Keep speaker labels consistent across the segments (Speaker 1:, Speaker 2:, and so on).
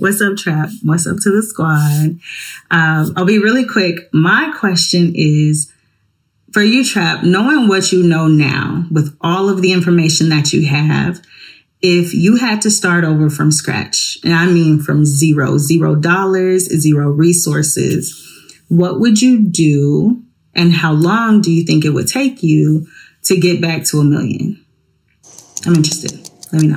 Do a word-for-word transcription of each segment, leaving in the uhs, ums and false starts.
Speaker 1: What's up, Trap? What's up to the squad? Um, I'll be really quick. My question is, for you, Trap, knowing what you know now, with all of the information that you have, if you had to start over from scratch, and I mean from zero, zero dollars, zero resources, what would you do and how long do you think it would take you to get back to a million? I'm interested. Let me know.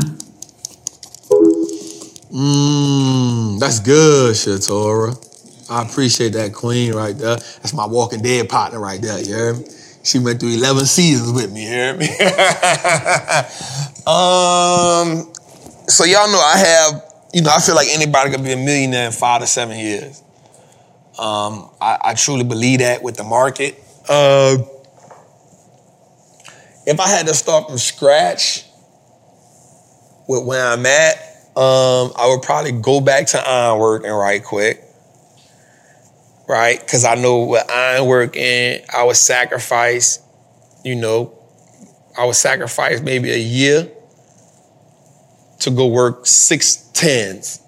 Speaker 2: Mmm, that's good, Shatora. I appreciate that queen right there. That's my Walking Dead partner right there, you hear me? She went through eleven seasons with me, you hear me? um, so y'all know I have, you know, I feel like anybody could be a millionaire in five to seven years. Um, I, I truly believe that with the market. Uh, if I had to start from scratch with where I'm at, um, I would probably go back to ironworking right quick. Right? Because I know with ironworking, I would sacrifice, you know, I would sacrifice maybe a year to go work six tens.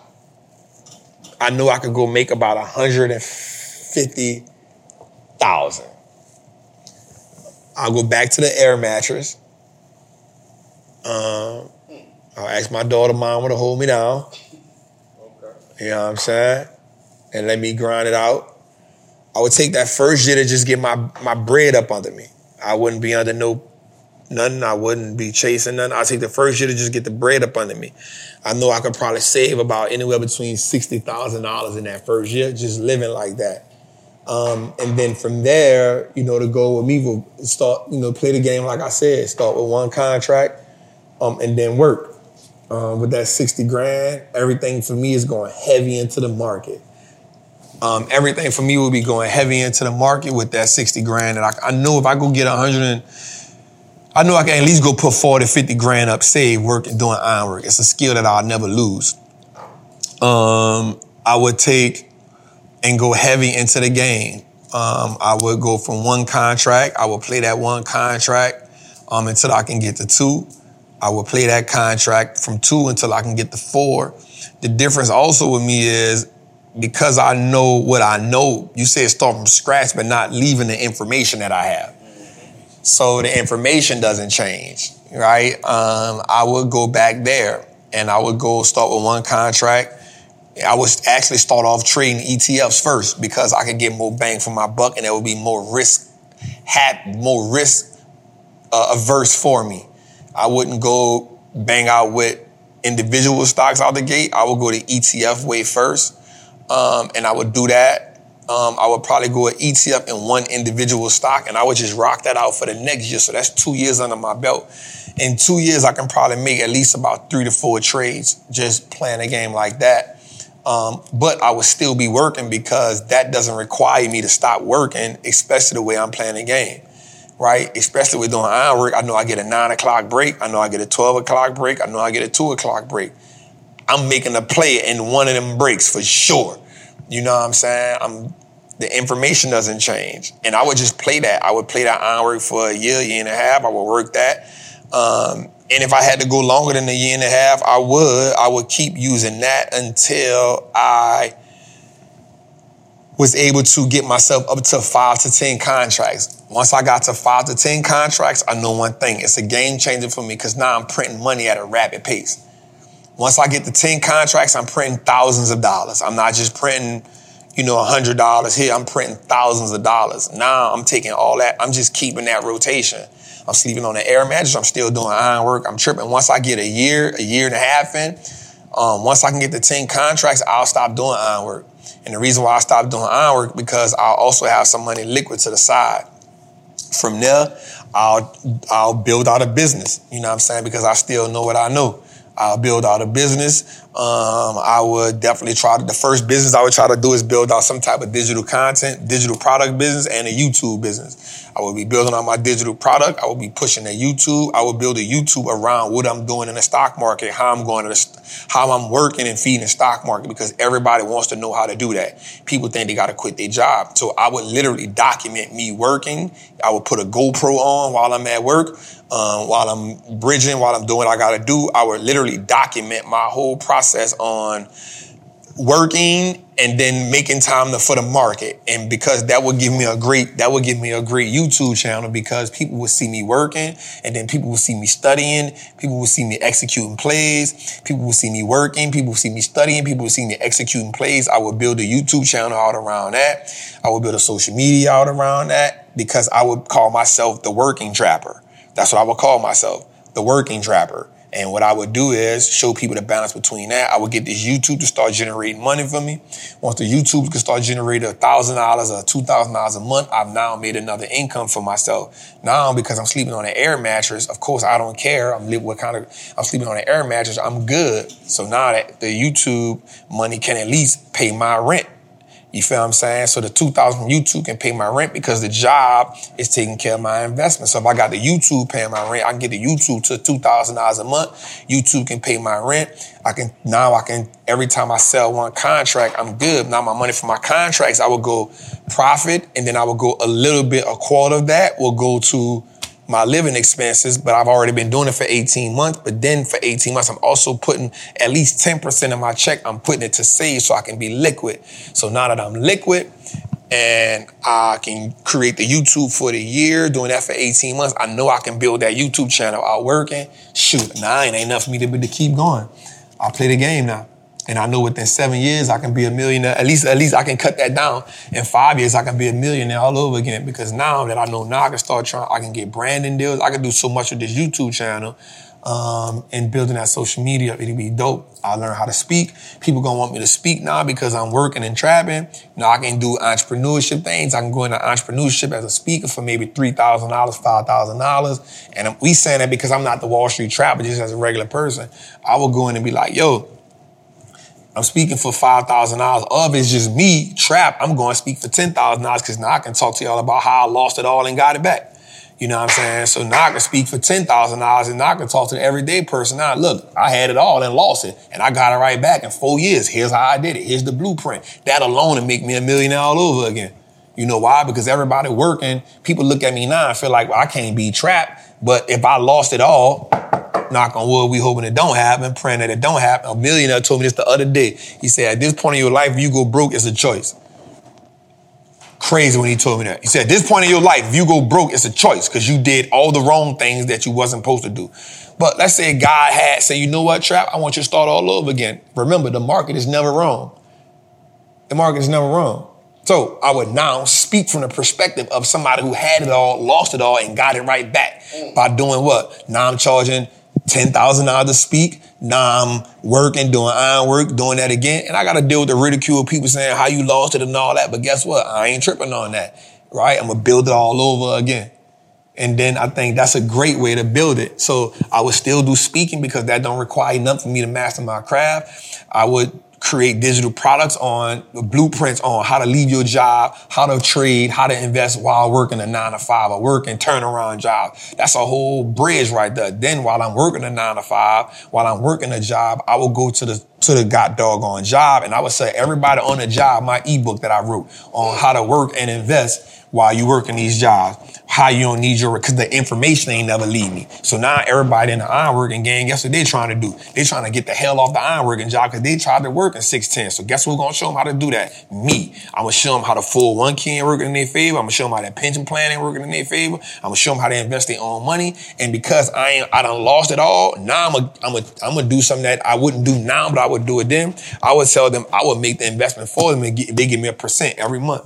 Speaker 2: I know I could go make about one hundred fifty thousand. I'll go back to the air mattress. Um, I'll ask my daughter mama to hold me down. Okay. You know what I'm saying? And let me grind it out. I would take that first year to just get my, my bread up under me. I wouldn't be under no nothing. I wouldn't be chasing nothing. I'd take the first year to just get the bread up under me. I know I could probably save about anywhere between sixty thousand dollars in that first year, just living like that. Um, and then from there, you know, to go with me, we'll start, you know, play the game like I said, start with one contract um, and then work. Um, with that sixty grand, everything for me is going heavy into the market. Um, everything for me will be going heavy into the market with that sixty grand. And I, I know if I go get one hundred, and, I know I can at least go put forty, fifty grand up, save, working, doing ironwork. It's a skill that I'll never lose. Um, I would take and go heavy into the game. Um, I would go from one contract. I would play that one contract um, until I can get to two. I would play that contract from two until I can get to four. The difference also with me is because I know what I know, you said start from scratch, but not leaving the information that I have. So the information doesn't change, right? Um, I would go back there and I would go start with one contract. I would actually start off trading E T Fs first because I could get more bang for my buck and there would be more risk, had more risk uh, averse for me. I wouldn't go bang out with individual stocks out the gate. I would go the E T F way first, um, and I would do that. Um, I would probably go an E T F in one individual stock, and I would just rock that out for the next year. So that's two years under my belt. In two years, I can probably make at least about three to four trades just playing a game like that. Um, but I would still be working because that doesn't require me to stop working, especially the way I'm playing the game. Right? Especially with doing ironwork, I know I get a nine o'clock break. I know I get a twelve o'clock break. I know I get a two o'clock break. I'm making a play in one of them breaks for sure. You know what I'm saying? I'm, the information doesn't change. And I would just play that. I would play that ironwork for a year, year and a half. I would work that. Um, and if I had to go longer than a year and a half, I would. I would keep using that until I was able to get myself up to five to ten contracts. Once I got to five to ten contracts, I know one thing. It's a game changer for me because now I'm printing money at a rapid pace. Once I get to ten contracts, I'm printing thousands of dollars. I'm not just printing, you know, one hundred dollars here. I'm printing thousands of dollars. Now I'm taking all that. I'm just keeping that rotation. I'm sleeping on the air mattress. I'm still doing ironwork. I'm tripping. Once I get a year, a year and a half in, um, once I can get to ten contracts, I'll stop doing ironwork. And the reason why I stopped doing ironwork because I'll also have some money liquid to the side. From there, I'll I'll build out a business. You know what I'm saying? Because I still know what I know. I'll build out a business. Um, I would definitely try to, the first business I would try to do is build out some type of digital content, digital product business, and a YouTube business. I would be building out my digital product. I would be pushing the YouTube. I would build a YouTube around what I'm doing in the stock market, how I'm going to, the, how I'm working and feeding the stock market, because everybody wants to know how to do that. People think they got to quit their job. So I would literally document me working. I would put a GoPro on while I'm at work, um, while I'm bridging, while I'm doing what I got to do. I would literally document my whole process process on working and then making time to, for the market. And because that would give me a great, that would give me a great YouTube channel, because people would see me working, and then people would see me studying, people would see me executing plays, people would see me working, people would see me studying, people would see me executing plays. I would build a YouTube channel out around that. I would build a social media out around that, because I would call myself the working trapper. That's what I would call myself, the working trapper. And what I would do is show people the balance between that. I would get this YouTube to start generating money for me. Once the YouTube can start generating one thousand dollars or two thousand dollars a month, I've now made another income for myself. Now, because I'm sleeping on an air mattress, of course, I don't care. I'm living what kind of, I'm sleeping on an air mattress. I'm good. So now that the YouTube money can at least pay my rent. You feel what I'm saying? So the two thousand from YouTube can pay my rent, because the job is taking care of my investment. So if I got the YouTube paying my rent, I can get the YouTube to two thousand dollars a month. YouTube can pay my rent. I can, now I can, every time I sell one contract, I'm good. Now my money for my contracts, I will go profit, and then I will go a little bit, a quarter of that will go to my living expenses, but I've already been doing it for eighteen months. But then for eighteen months, I'm also putting at least ten percent of my check, I'm putting it to save so I can be liquid. So now that I'm liquid and I can create the YouTube for the year, doing that for eighteen months, I know I can build that YouTube channel out working. Shoot, now it ain't enough for me to, to keep going. I'll play the game now. And I know within seven years, I can be a millionaire. At least, at least I can cut that down. In five years, I can be a millionaire all over again. Because now that I know, now I can start trying, I can get branding deals. I can do so much with this YouTube channel um, and building that social media. It'll be dope. I learn how to speak. People gonna want me to speak now because I'm working and trapping. Now I can do entrepreneurship things. I can go into entrepreneurship as a speaker for maybe three thousand dollars, five thousand dollars. And we saying that because I'm not the Wall Street trapper, just as a regular person. I will go in and be like, yo, I'm speaking for five thousand dollars. Of it's just me, trap, I'm going to speak for ten thousand dollars, because now I can talk to y'all about how I lost it all and got it back. You know what I'm saying? So now I can speak for ten thousand dollars, and now I can talk to the everyday person. Now, look, I had it all and lost it, and I got it right back in four years. Here's how I did it. Here's the blueprint. That alone will make me a millionaire all over again. You know why? Because everybody working, people look at me now and feel like, well, I can't be trapped. But if I lost it all, knock on wood, we hoping it don't happen, praying that it don't happen. A millionaire told me this the other day. He said, at this point in your life, if you go broke, it's a choice. Crazy when he told me that. He said, at this point in your life, if you go broke, it's a choice, because you did all the wrong things that you wasn't supposed to do. But let's say God had say, you know what, Trap, I want you to start all over again. Remember, the market is never wrong. The market is never wrong. So I would now speak from the perspective of somebody who had it all, lost it all, and got it right back by doing what? Now I'm charging ten thousand dollars to speak. Now I'm working, doing iron work, doing that again. And I got to deal with the ridicule of people saying how you lost it and all that. But guess what? I ain't tripping on that, right? I'm going to build it all over again. And then I think that's a great way to build it. So I would still do speaking, because that don't require enough for me to master my craft. I would create digital products on blueprints on how to leave your job, how to trade, how to invest while working a nine to five or working turnaround job. That's a whole bridge right there. Then while I'm working a nine to five, while I'm working a job, I will go to the to the god doggone job, and I would say everybody on the job, my ebook that I wrote on how to work and invest while you working these jobs, how you don't need your, because the information ain't never leave me. So now everybody in the ironworking gang, guess what they trying to do? They trying to get the hell off the ironworking job, because they tried to work in six ten. So guess who's going to show them how to do that? Me. I'm going to show them how to four oh one k ain't working in their favor. I'm going to show them how that pension plan ain't working in their favor. I'm going to show them how to invest their own money. And because I ain't, I done lost it all, now I'm going I'm to I'm gonna do something that I wouldn't do now, but I would do it then. I would tell them I would make the investment for them, and get, they give me a percent every month.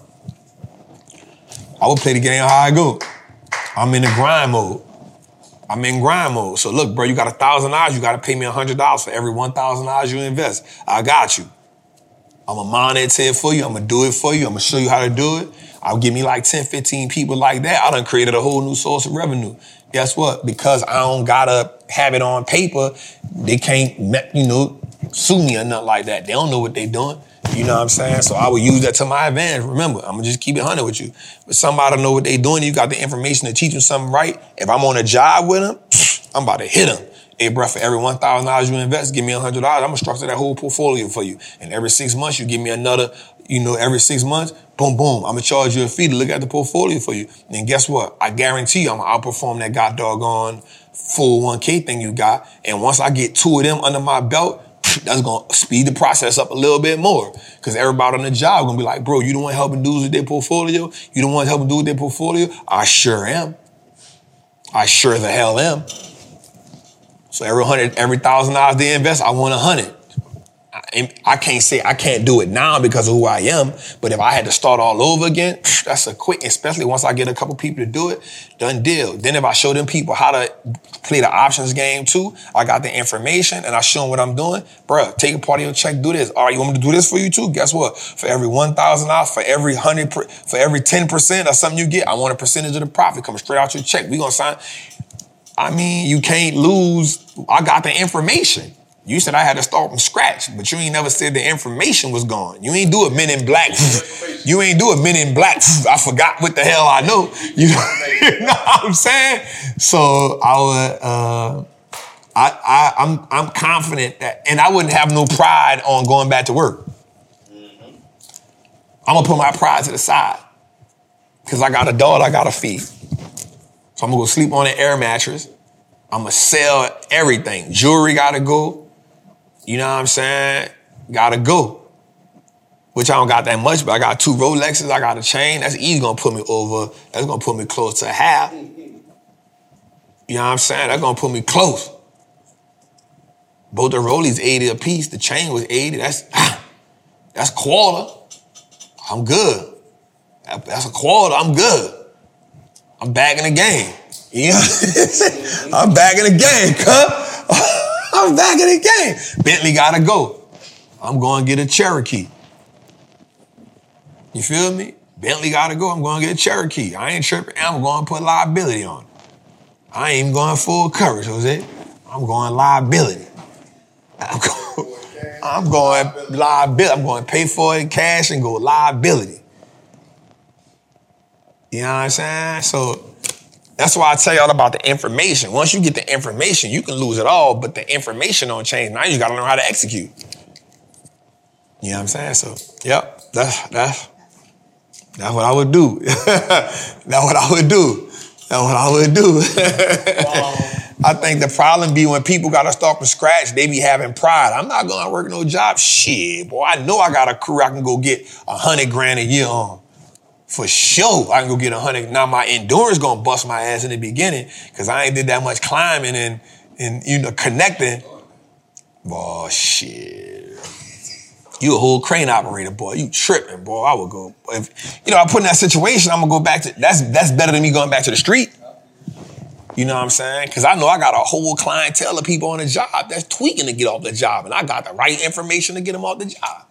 Speaker 2: I would play the game how I go. I'm in the grind mode. I'm in grind mode. So look, bro, you got a thousand dollars. You got to pay me a hundred dollars for every one thousand dollars you invest. I got you. I'm gonna monitor it for you. I'm gonna do it for you. I'm gonna show you how to do it. I'll give me like ten, fifteen people like that. I done created a whole new source of revenue. Guess what? Because I don't gotta have it on paper, they can't, you know, sue me or nothing like that. They don't know what they doing. You know what I'm saying? So I would use that to my advantage. Remember, I'm going to just keep it one hundred with you. But somebody know what they doing. You got the information to teach them something right. If I'm on a job with them, I'm about to hit them. Hey, bro, for every one thousand dollars you invest, give me one hundred dollars. I'm going to structure that whole portfolio for you. And every six months, you give me another, you know, every six months, boom, boom. I'm going to charge you a fee to look at the portfolio for you. And guess what? I guarantee you I'm going to outperform that god doggone four oh one k thing you got. And once I get two of them under my belt, That's going to speed the process up a little bit more because everybody on the job going to be like, bro, you the one helping dudes with their portfolio? You the one helping dudes with their portfolio? I sure am. I sure the hell am. So every hundred, every thousand dollars they invest, I want a hundred. I, I can't say I can't do it now because of who I am, but if I had to start all over again, that's a quick, especially once I get a couple people to do it, done deal. Then if I show them people how to play the options game too, I got the information and I show them what I'm doing, bruh, take a part of your check, do this. All right, you want me to do this for you too? Guess what? For every one thousand dollars, for every one hundred, for every ten percent of something you get, I want a percentage of the profit coming straight out your check. We gonna sign. I mean, you can't lose. I got the information. You said I had to start from scratch, but you ain't never said the information was gone. You ain't do a Men in Black. You ain't do a Men in Black. I forgot what the hell I know. You know what I'm saying? So I would, uh, I, I, I'm, I'm confident that, and I wouldn't have no pride on going back to work. I'm gonna put my pride to the side because I got a daughter I gotta feed. So I'm gonna go sleep on an air mattress. I'm gonna sell everything. Jewelry gotta go. You know what I'm saying? Gotta go. Which I don't got that much, but I got two Rolexes, I got a chain. That's easy gonna put me over. That's gonna put me close to half. You know what I'm saying? That's gonna put me close. Both the Rollies eighty a piece. The chain was eighty. That's that's quarter. I'm good. That's a quarter. I'm good. I'm back in the game. You know? I'm back in the game, cuz. I'm back in the game. Bentley gotta go. I'm going to get a Cherokee. You feel me? Bentley gotta go. I'm going to get a Cherokee. I ain't tripping. I'm going to put liability on it. I ain't even going full coverage, Jose. I'm going liability. I'm going, I'm going liability. I'm going to pay for it in cash and go liability. You know what I'm saying? So that's why I tell y'all about the information. Once you get the information, you can lose it all, but the information don't change. Now you got to learn how to execute. You know what I'm saying? So, yep, that's, that's, that's what I would do. That's what I would do. That's what I would do. I think the problem be when people got to start from scratch, they be having pride. I'm not going to work no job. Shit, boy, I know I got a career I can go get a hundred grand a year on. For sure, I can go get a hundred. Now my endurance gonna bust my ass in the beginning because I ain't did that much climbing and and you know connecting. Boy, shit. You a whole crane operator, boy. You tripping, boy. I would go. If you know I put in that situation, I'm gonna go back to that's that's better than me going back to the street. You know what I'm saying? Because I know I got a whole clientele of people on the job that's tweaking to get off the job, and I got the right information to get them off the job.